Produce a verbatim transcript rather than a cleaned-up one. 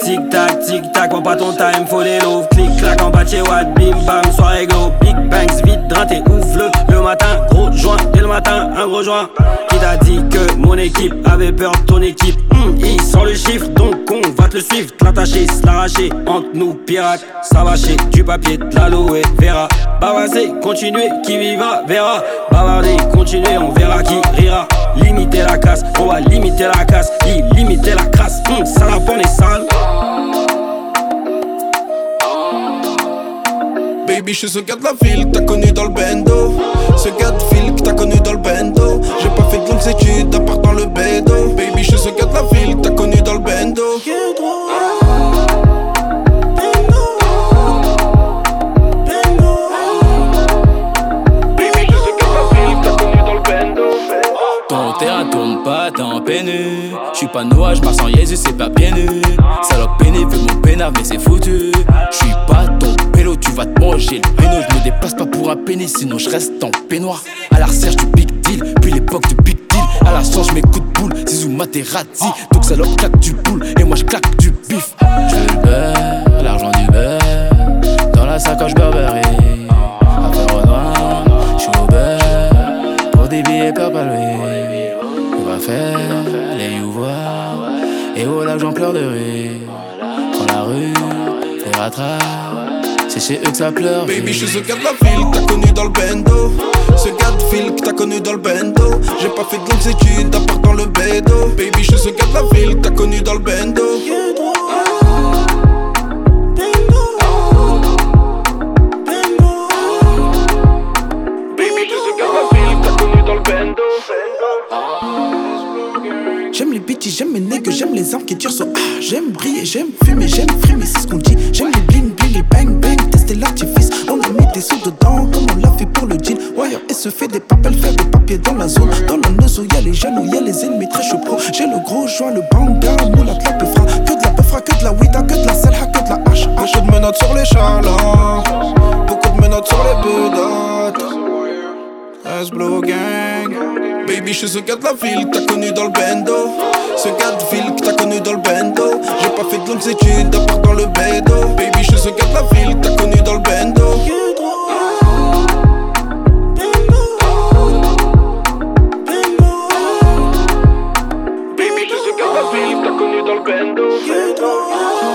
tic-tac, tic-tac, prends pas ton time, faut les louvres. Clic-clac en bas de chez Watt, bim bam, soirée glow. Big bangs, vite drinté, ouvre le le matin. Gros joint, dès le matin, un gros joint. Qui t'a dit que mon équipe avait peur de ton équipe? Hum, il sent le chiffre, donc on va te le suivre. Te l'attacher, se l'arracher, entre nous pirates. Ça va chez du papier, de l'aloe vera. Bavarder, continuer, qui vivra, verra. Bavarder, continuer, on verra qui rira. Limiter la casse, on va limiter la casse. Limiter la crasse, hum, ça la bonne et sale. Baby, je suis ce gars de la ville que t'as connu dans le bendo. Ce gars de ville que t'as connu dans le bendo. J'ai pas fait de longues études à part dans le bédo. Baby, je suis ce gars de la ville que t'as connu dans le bendo. Ton terrain tourne pas, t'es en peine. J'suis pas noir, j'marche sans Jésus, c'est pas bien nu. Salope peiné, veut mon peinard, mais c'est foutu. J'suis pas ton pélo, tu vas te manger le péno. J'me déplace pas pour un pénis, sinon j'reste en peignoir. À la recherche du big deal, puis l'époque du big deal. À la chance, j'mets coup de boule, Zizou Materazzi. Donc salope claque du boule, et moi j'claque du bif. J'veux le beurre, l'argent du beurre. Dans la sacoche Burberry. Affaire au noir, j'suis au beurre. Pour des billets purple, on va faire les you voir. Et au lac j'en pleure de rire. Prends la rue, les rattrape. C'est chez eux que ça pleure. Baby, je suis ce gars de la ville que t'as connu dans le bendo. Ce gars de ville que t'as connu dans le bendo. J'ai pas fait de longues études à part dans le bédo. Baby, je suis ce gars de la ville que t'as connu dans le bendo. J'aime les bitches, j'aime mes nègres, j'aime les armes qui tirent sur ah. J'aime briller, j'aime fumer, j'aime frimer, c'est ce qu'on dit. J'aime les bling bling, les bang bang, tester l'artifice. On a mis des sous dedans, comme on l'a fait pour le jean. Wire et se fait des papels, faire des papiers dans la zone. Dans la neuse où y'a les jeunes, où y'a les ennemis très chauds pro. J'ai le gros joint, le banga, moula de la peufra. Que de la peufra, que de la weeda, que de la salha, que de la hache. Beaucoup de menottes sur les chalands, beaucoup de menottes sur les bedottes. S-Blue Gang. Baby, je suis ce gars de la ville que t'as connu dans le bendo. Ce gars de ville que t'as connu dans le bendo. J'ai pas fait de longues études à part dans le bédo. Baby, je suis ce gars de la ville que t'as connu dans le bendo. Baby, je suis ce gars de la ville que t'as connu dans le bendo.